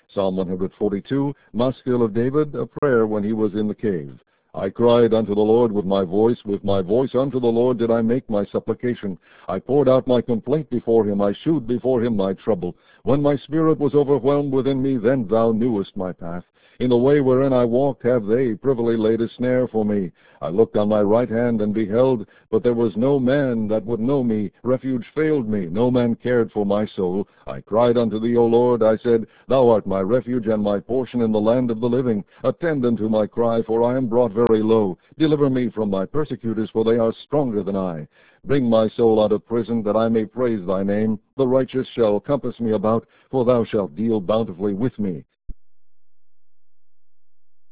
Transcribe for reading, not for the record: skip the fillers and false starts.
Psalm 142, Maskil of David, a prayer when he was in the cave. I cried unto the Lord with my voice unto the Lord did I make my supplication. I poured out my complaint before him, I shewed before him my trouble. When my spirit was overwhelmed within me, then thou knewest my path. In the way wherein I walked have they privily laid a snare for me. I looked on my right hand and beheld, but there was no man that would know me. Refuge failed me, no man cared for my soul. I cried unto thee, O Lord, I said, Thou art my refuge and my portion in the land of the living. Attend unto my cry, for I am brought very low. Deliver me from my persecutors, for they are stronger than I. Bring my soul out of prison, that I may praise thy name. The righteous shall compass me about, for thou shalt deal bountifully with me.